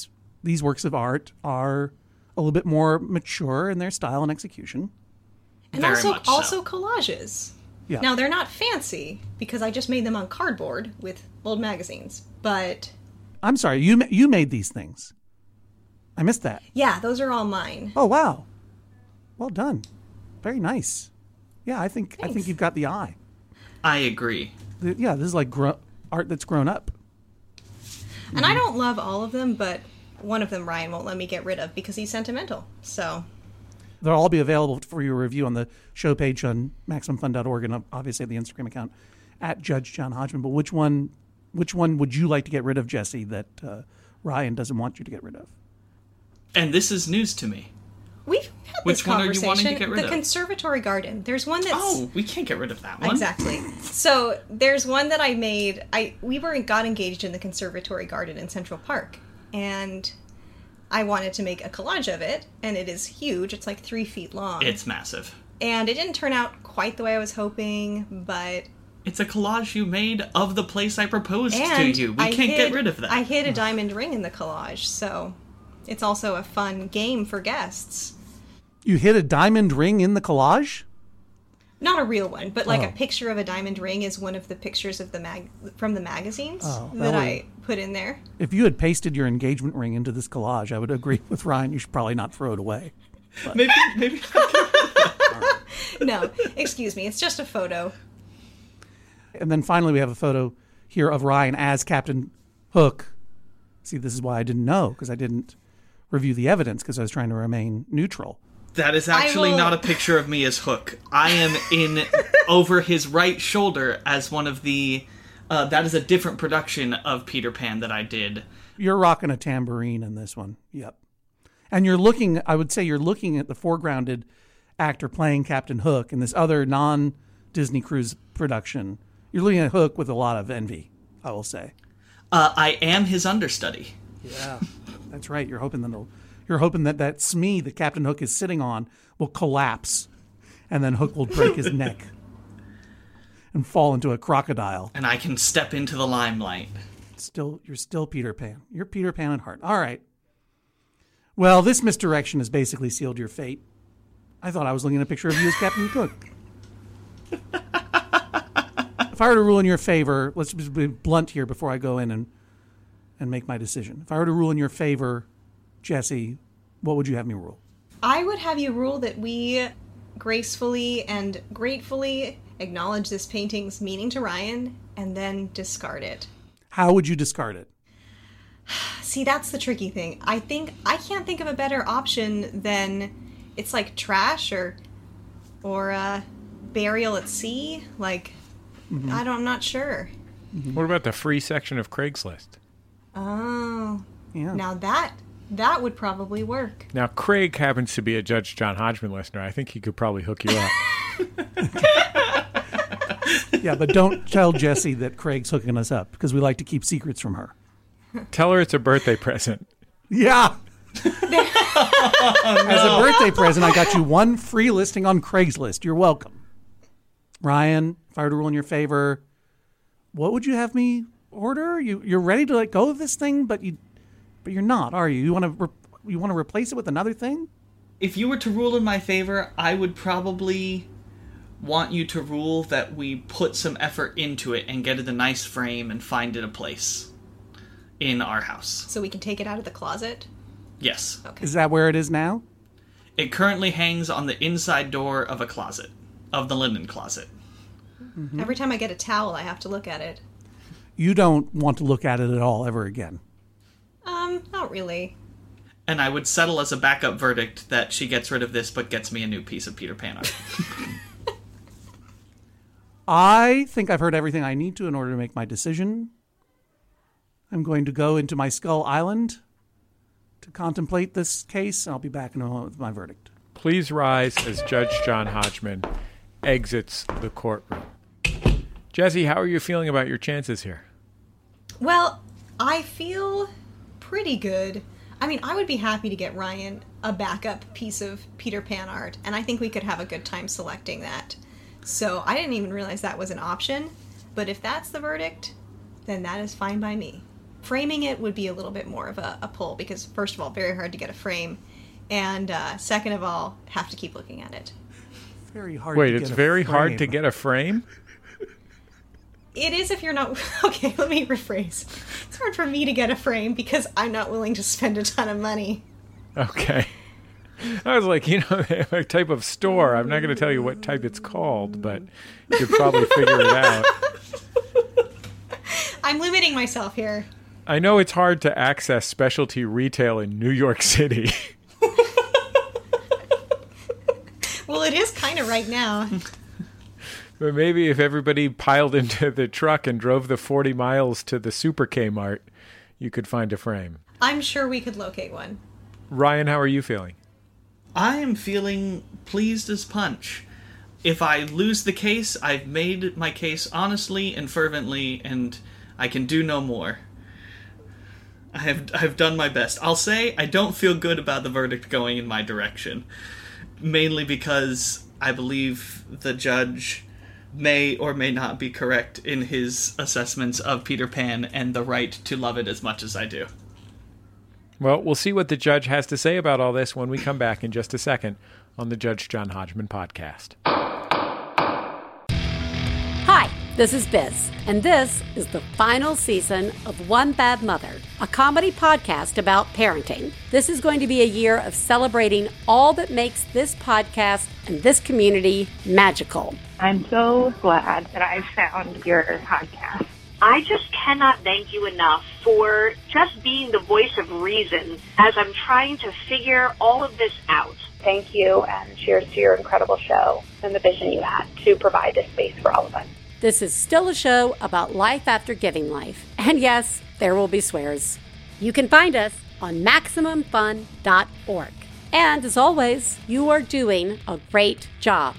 these works of art are a little bit more mature in their style and execution. And Very also, much so. also collages. Yeah. Now, they're not fancy because I just made them on cardboard with old magazines. But I'm sorry, you made these things. I missed that. yeah, those are all mine. Oh, wow. Well done. Very nice. Yeah, I think Thanks. you've got the eye. I agree. Yeah, this is like art that's grown up. And I don't love all of them, but one of them Ryan won't let me get rid of because he's sentimental. So They'll all be available for your review on the show page on MaximumFun.org and obviously the Instagram account at Judge John Hodgman. But which one would you like to get rid of, Jesse, that Ryan doesn't want you to get rid of? And this is news to me. we've had Which this one are you conversation. wanting to get rid the of? Conservatory Garden. There's one that's Oh, we can't get rid of that one. exactly. So there's one that I made. We got engaged in the Conservatory Garden in Central Park, and I wanted to make a collage of it, and it is huge. It's like 3 feet long. It's massive. And it didn't turn out quite the way I was hoping, but It's a collage you made of the place I proposed to and you. We I can't hid- get rid of that. I hid a diamond ring in the collage, so it's also a fun game for guests. You hid a diamond ring in the collage? Not a real one, but like Oh. a picture of a diamond ring is one of the pictures of from the magazines Oh, that that would- I put in there. If you had pasted your engagement ring into this collage, I would agree with Ryan. You should probably not throw it away. Maybe. No, excuse me, it's just a photo. And then finally, we have a photo here of Ryan as Captain Hook. See, this is why I didn't know, because I didn't review the evidence, because I was trying to remain neutral. That is actually will- not a picture of me as Hook. I am in over his right shoulder as one of the. That is a different production of Peter Pan that I did. You're rocking a tambourine in this one. Yep. And I would say you're looking at the foregrounded actor playing Captain Hook in this other non-Disney Cruise production. You're looking at Hook with a lot of envy, I will say. I am his understudy. Yeah, that's right. You're hoping that Smee that Captain Hook is sitting on will collapse, and then Hook will break his neck and fall into a crocodile. And I can step into the limelight. You're still Peter Pan. You're Peter Pan at heart. All right. Well, this misdirection has basically sealed your fate. I thought I was looking at a picture of you as Captain Cook. If I were to rule in your favor, let's just be blunt here before I go in and make my decision. If I were to rule in your favor, Jesse, what would you have me rule? I would have you rule that we gracefully and gratefully acknowledge this painting's meaning to Ryan and then discard it. How would you discard it? See, that's the tricky thing. I can't think of a better option than it's like trash or burial at sea. Like, I'm not sure. What about the free section of Craigslist? Oh, Yeah. now that would probably work. Now, Craig happens to be a Judge John Hodgman listener. I think he could probably hook you up. Yeah, but don't tell Jesse that Craig's hooking us up, because we like to keep secrets from her. Tell her it's a birthday present. Yeah. As a birthday present, I got you one free listing on Craigslist. You're welcome. Ryan, if I were to rule in your favor, what would you have me order? You're ready to let go of this thing, but you're not, are you? You want to replace it with another thing? If you were to rule in my favor, I would probably want you to rule that we put some effort into it and get it a nice frame and find it a place in our house. So we can take it out of the closet? Yes. Okay. Is that where it is now? It currently hangs on the inside door of a closet, of the linen closet. Every time I get a towel, I have to look at it. You don't want to look at it at all ever again. Not really. And I would settle as a backup verdict that she gets rid of this but gets me a new piece of Peter Pan art. I think I've heard everything I need to in order to make my decision. I'm going to go into my Skull Island to contemplate this case, and I'll be back in a moment with my verdict. Please rise as Judge John Hodgman exits the courtroom. Jesse, how are you feeling about your chances here? Well, I feel pretty good. I mean, I would be happy to get Ryan a backup piece of Peter Pan art, and I think we could have a good time selecting that. So I didn't even realize that was an option, but if that's the verdict, then that is fine by me. Framing it would be a little bit more of a pull because, first of all, very hard to get a frame, and second of all, have to keep looking at it. Very hard. Wait, to it's get a very frame. hard to get a frame? It is if you're not... Okay, let me rephrase. It's hard for me to get a frame because I'm not willing to spend a ton of money. Okay. I was like, they have a type of store. I'm not going to tell you what type it's called, but you could probably figure it out. I'm limiting myself here. I know it's hard to access specialty retail in New York City. Well, it is kind of right now. But maybe if everybody piled into the truck and drove the 40 miles to the Super Kmart, you could find a frame. I'm sure we could locate one. Ryan, how are you feeling? I am feeling pleased as punch. If I lose the case, I've made my case honestly and fervently, and I can do no more. I've done my best. I'll say I don't feel good about the verdict going in my direction, mainly because I believe the judge may or may not be correct in his assessments of Peter Pan and the right to love it as much as I do. Well, we'll see what the judge has to say about all this when we come back in just a second on the Judge John Hodgman podcast. Hi, this is Biz, and this is the final season of One Bad Mother, a comedy podcast about parenting. This is going to be a year of celebrating all that makes this podcast and this community magical. I'm so glad that I found your podcast. I just cannot thank you enough for just being the voice of reason as I'm trying to figure all of this out. Thank you, and cheers to your incredible show and the vision you had to provide this space for all of us. This is still a show about life after giving life. And yes, there will be swears. You can find us on MaximumFun.org. And as always, you are doing a great job.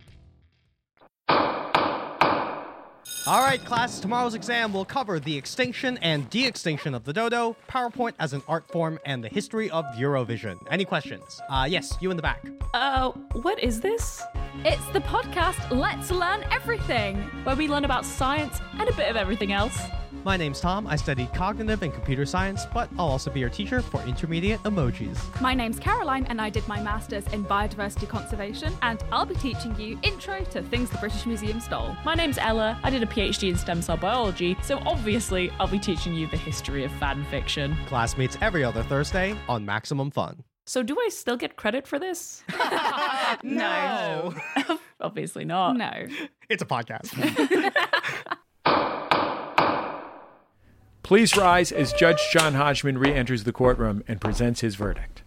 All right, class, tomorrow's exam will cover the extinction and de-extinction of the dodo, PowerPoint as an art form, and the history of Eurovision. Any questions? Yes, you in the back. What is this? It's the podcast Let's Learn Everything, where we learn about science and a bit of everything else. My name's Tom. I study cognitive and computer science, but I'll also be your teacher for intermediate emojis. My name's Caroline, and I did my master's in biodiversity conservation, and I'll be teaching you intro to things the British Museum stole. My name's Ella. I did a PhD in stem cell biology, so obviously I'll be teaching you the history of fan fiction. Class meets every other Thursday on Maximum Fun. So do I still get credit for this? No. Obviously not. No. It's a podcast. Please rise as Judge John Hodgman re-enters the courtroom and presents his verdict.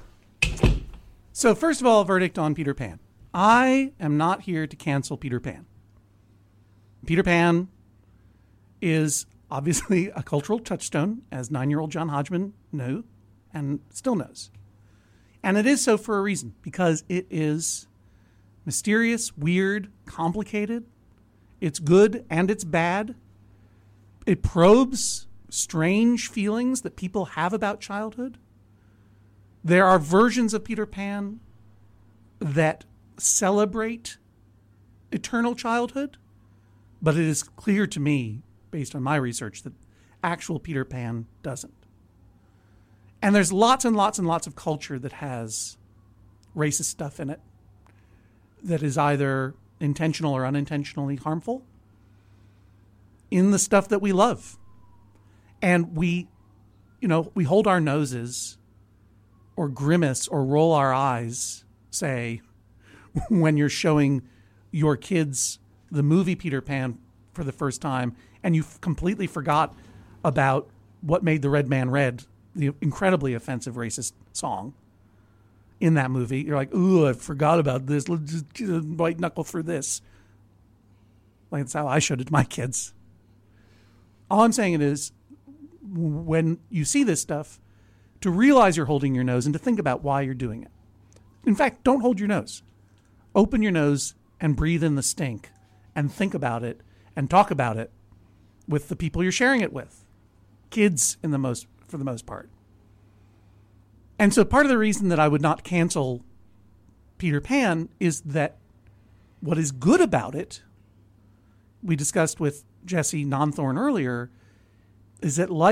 So first of all, verdict on Peter Pan. I am not here to cancel Peter Pan. Peter Pan is obviously a cultural touchstone, as 9-year-old John Hodgman knew and still knows. And it is so for a reason, because it is mysterious, weird, complicated. It's good and it's bad. It probes strange feelings that people have about childhood. There are versions of Peter Pan that celebrate eternal childhood, but it is clear to me, based on my research, that actual Peter Pan doesn't. And there's lots and lots and lots of culture that has racist stuff in it that is either intentional or unintentionally harmful in the stuff that we love. And we hold our noses or grimace or roll our eyes, say, when you're showing your kids the movie Peter Pan for the first time, and you completely forgot about What Made the Red Man Red, the incredibly offensive racist song in that movie. You're like, ooh, I forgot about this. Let's just white knuckle through this. Like, that's how I showed it to my kids. All I'm saying is, when you see this stuff, to realize you're holding your nose and to think about why you're doing it. In fact, don't hold your nose. Open your nose and breathe in the stink and think about it and talk about it with the people you're sharing it with. Kids for the most part. And so part of the reason that I would not cancel Peter Pan is that what is good about it, we discussed with Jesse Nonthorne earlier, is that like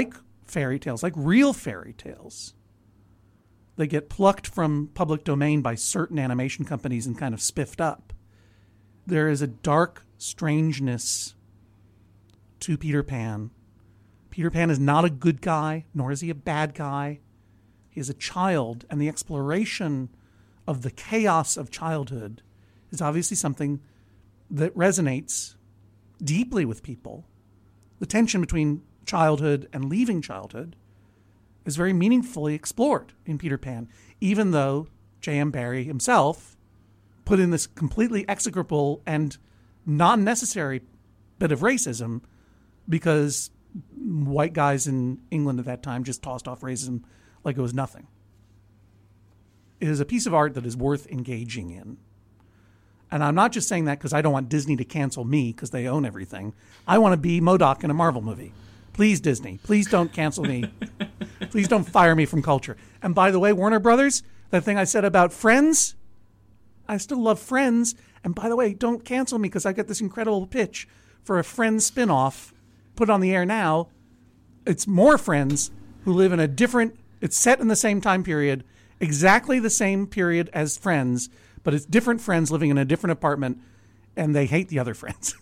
fairy tales, like real fairy tales. They get plucked from public domain by certain animation companies and kind of spiffed up. There is a dark strangeness to Peter Pan. Peter Pan is not a good guy, nor is he a bad guy. He is a child, and the exploration of the chaos of childhood is obviously something that resonates deeply with people. The tension between childhood and leaving childhood is very meaningfully explored in Peter Pan, even though J.M. Barrie himself put in this completely execrable and non-necessary bit of racism because white guys in England at that time just tossed off racism like it was nothing. It is a piece of art that is worth engaging in. And I'm not just saying that because I don't want Disney to cancel me because they own everything. I want to be MODOK in a Marvel movie. Please, Disney. Please don't cancel me. Please don't fire me from culture. And by the way, Warner Brothers, that thing I said about Friends, I still love Friends. And by the way, don't cancel me because I got this incredible pitch for a Friends spinoff put on the air now. It's more Friends who live in a different, it's set in the same time period, exactly the same period as Friends, but it's different friends living in a different apartment, and they hate the other friends.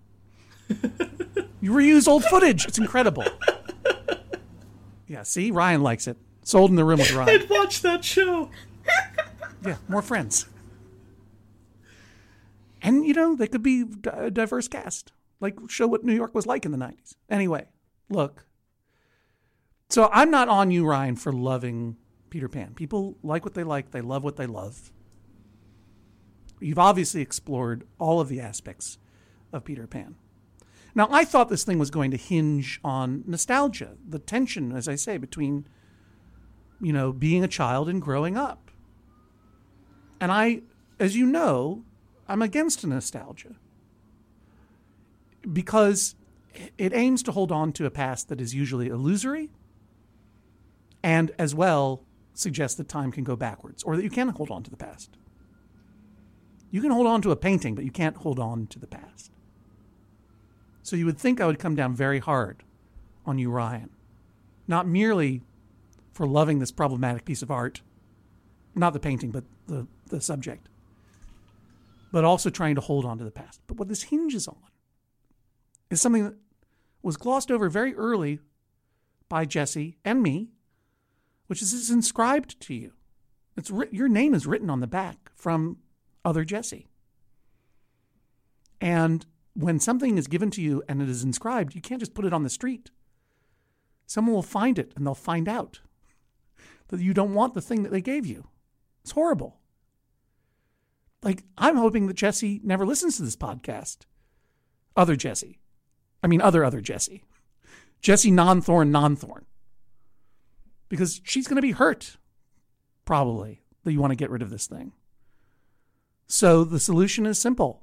You reuse old footage. It's incredible. Yeah, see? Ryan likes it. Sold in the room with Ryan. I'd watch that show. Yeah, more Friends. And, you know, they could be a diverse cast. Like, show what New York was like in the 90s. Anyway, look. So I'm not on you, Ryan, for loving Peter Pan. People like what they like. They love what they love. You've obviously explored all of the aspects of Peter Pan. Now, I thought this thing was going to hinge on nostalgia, the tension, as I say, between, you know, being a child and growing up. And I, as you know, I'm against nostalgia because it aims to hold on to a past that is usually illusory and as well suggests that time can go backwards or that you can hold on to the past. You can hold on to a painting, but you can't hold on to the past. So you would think I would come down very hard on you, Ryan, not merely for loving this problematic piece of art, not the painting, but the subject, but also trying to hold on to the past. But what this hinges on is something that was glossed over very early by Jesse and me, which is it's inscribed to you. Your name is written on the back from other Jesse. And when something is given to you and it is inscribed, you can't just put it on the street. Someone will find it and they'll find out that you don't want the thing that they gave you. It's horrible. Like, I'm hoping that Jesse never listens to this podcast. Other Jesse. Jesse non-Thorn. Because she's going to be hurt, probably, that you want to get rid of this thing. So the solution is simple.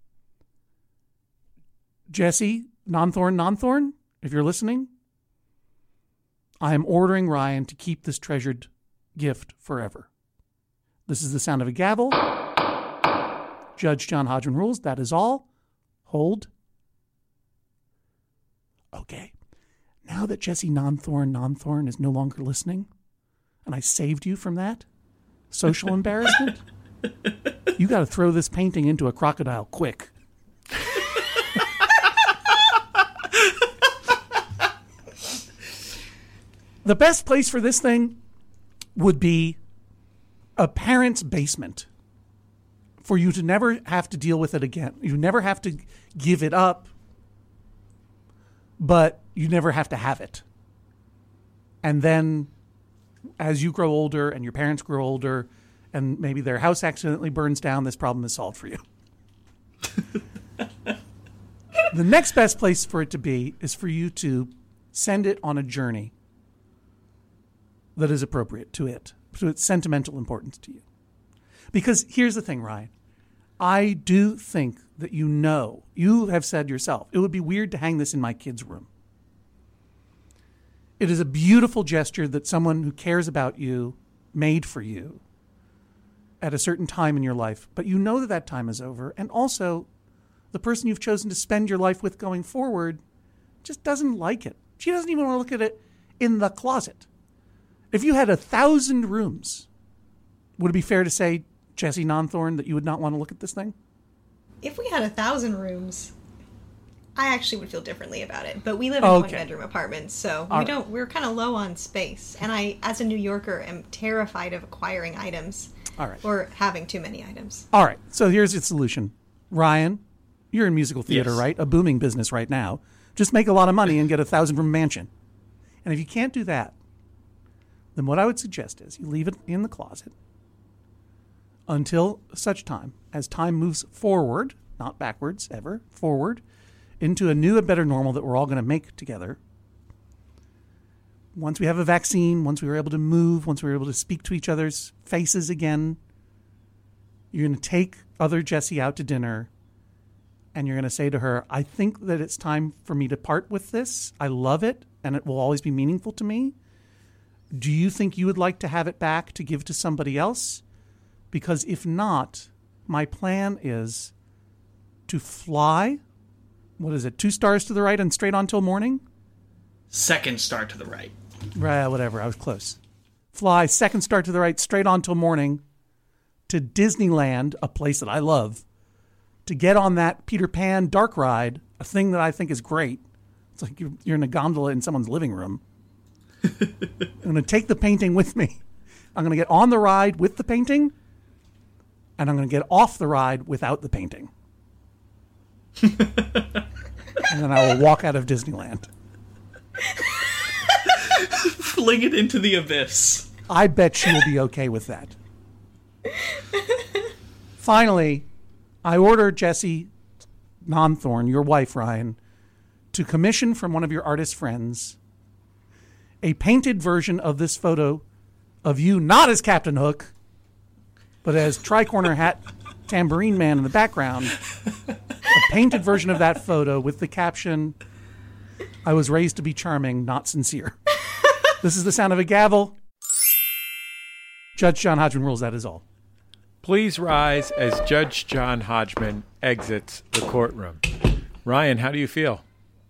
Jesse, non-Thorn, if you're listening, I am ordering Ryan to keep this treasured gift forever. This is the sound of a gavel. Judge John Hodgman rules. That is all. Hold. Okay. Now that Jesse non-Thorn is no longer listening, and I saved you from that social embarrassment, you got to throw this painting into a crocodile quick. The best place for this thing would be a parent's basement for you to never have to deal with it again. You never have to give it up, but you never have to have it. And then as you grow older and your parents grow older and maybe their house accidentally burns down, this problem is solved for you. The next best place for it to be is for you to send it on a journey that is appropriate to its sentimental importance to you. Because here's the thing, Ryan. I do think that you have said yourself, it would be weird to hang this in my kid's room. It is a beautiful gesture that someone who cares about you made for you at a certain time in your life. But you know that time is over. And also, the person you've chosen to spend your life with going forward just doesn't like it. She doesn't even want to look at it in the closet. If you had 1,000 rooms, would it be fair to say, Jesse Nonthorne, that you would not want to look at this thing? If we had 1,000 rooms, I actually would feel differently about it. But we live in one-bedroom apartments, so we're kind of low on space. And I, as a New Yorker, am terrified of acquiring items. All right. Or having too many items. All right. So here's the solution. Ryan, you're in musical theater, Yes. right? A booming business right now. Just make a lot of money and get a 1,000-room mansion. And if you can't do that, then what I would suggest is you leave it in the closet until such time as time moves forward, not backwards ever, forward, into a new and better normal that we're all going to make together. Once we have a vaccine, once we were able to move, once we were able to speak to each other's faces again, you're going to take other Jessie out to dinner, and you're going to say to her, I think that it's time for me to part with this. I love it, and it will always be meaningful to me. Do you think you would like to have it back to give to somebody else? Because if not, my plan is to fly, 2 stars to the right and straight on till morning? 2nd star to the right. Right, whatever, I was close. Fly 2nd star to the right, straight on till morning, to Disneyland, a place that I love, to get on that Peter Pan dark ride, a thing that I think is great. It's like you're in a gondola in someone's living room. I'm going to take the painting with me. I'm going to get on the ride with the painting, and I'm going to get off the ride without the painting. And then I will walk out of Disneyland. Fling it into the abyss. I bet she will be okay with that. Finally, I order Jessie Nonthorne, your wife, Ryan, to commission from one of your artist friends a painted version of this photo of you, not as Captain Hook, but as Tricorner Hat Tambourine Man in the background. A painted version of that photo with the caption, I was raised to be charming, not sincere. This is the sound of a gavel. Judge John Hodgman rules, that is all. Please rise as Judge John Hodgman exits the courtroom. Ryan, how do you feel?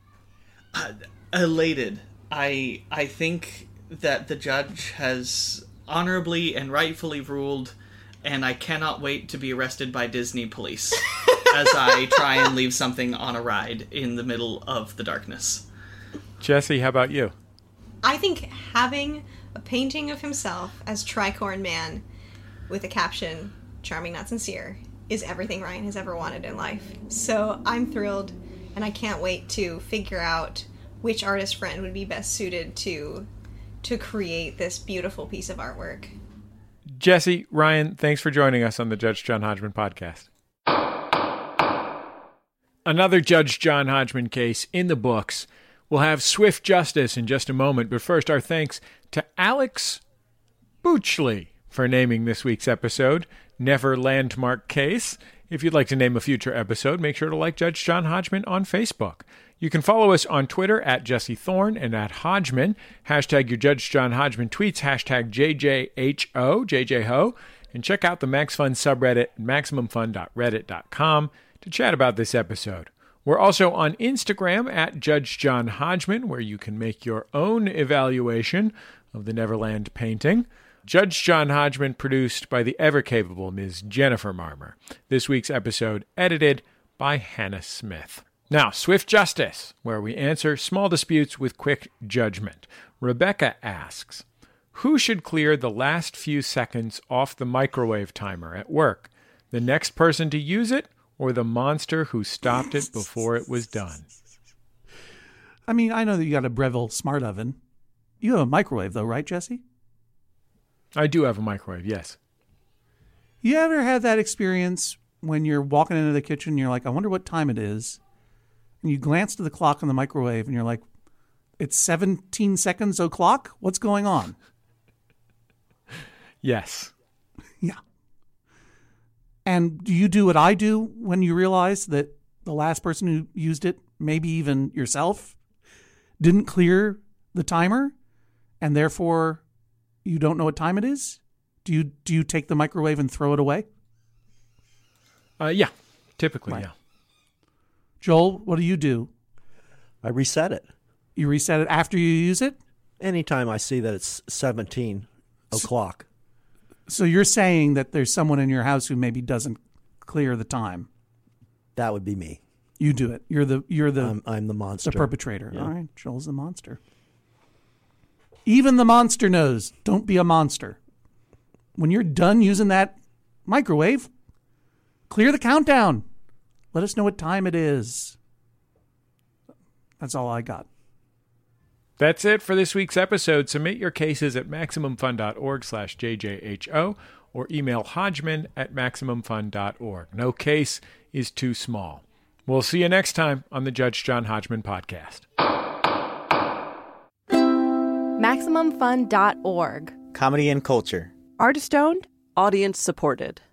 Elated. I think that the judge has honorably and rightfully ruled, and I cannot wait to be arrested by Disney police as I try and leave something on a ride in the middle of the darkness. Jesse, how about you? I think having a painting of himself as Tricorn Man with a caption, charming, not sincere, is everything Ryan has ever wanted in life. So I'm thrilled, and I can't wait to figure out which artist friend would be best suited to create this beautiful piece of artwork. Jesse, Ryan, thanks for joining us on the Judge John Hodgman podcast. Another Judge John Hodgman case in the books. We'll have swift justice in just a moment, but first our thanks to Alex Boochley for naming this week's episode, Never Landmark Case. If you'd like to name a future episode, make sure to like Judge John Hodgman on Facebook. You can follow us on Twitter at Jesse Thorne and at Hodgman. Hashtag your Judge John Hodgman tweets, hashtag JJHO, JJHO. And check out the Max Fun subreddit at MaximumFun.reddit.com to chat about this episode. We're also on Instagram at Judge John Hodgman, where you can make your own evaluation of the Neverland painting. Judge John Hodgman, produced by the ever-capable Ms. Jennifer Marmer. This week's episode edited by Hannah Smith. Now, swift justice, where we answer small disputes with quick judgment. Rebecca asks, who should clear the last few seconds off the microwave timer at work? The next person to use it, or the monster who stopped it before it was done? I mean, I know that you got a Breville smart oven. You have a microwave, though, right, Jesse? I do have a microwave, yes. You ever had that experience when you're walking into the kitchen and you're like, I wonder what time it is? And you glance to the clock on the microwave and you're like, it's 17 seconds o'clock? What's going on? Yes. Yeah. And do you do what I do when you realize that the last person who used it, maybe even yourself, didn't clear the timer and therefore you don't know what time it is? Do you take the microwave and throw it away? Yeah, typically, right. Yeah. Joel, what do you do? I reset it. You reset it after you use it? Anytime I see that it's 17 o'clock. So you're saying that there's someone in your house who maybe doesn't clear the time? That would be me. You do it. I'm the monster. The perpetrator. Yeah. All right, Joel's the monster. Even the monster knows, don't be a monster. When you're done using that microwave, clear the countdown. Let us know what time it is. That's all I got. That's it for this week's episode. Submit your cases at MaximumFun.org/JJHO or email Hodgman@MaximumFun.org. No case is too small. We'll see you next time on the Judge John Hodgman podcast. MaximumFun.org. Comedy and culture. Artist owned. Audience supported.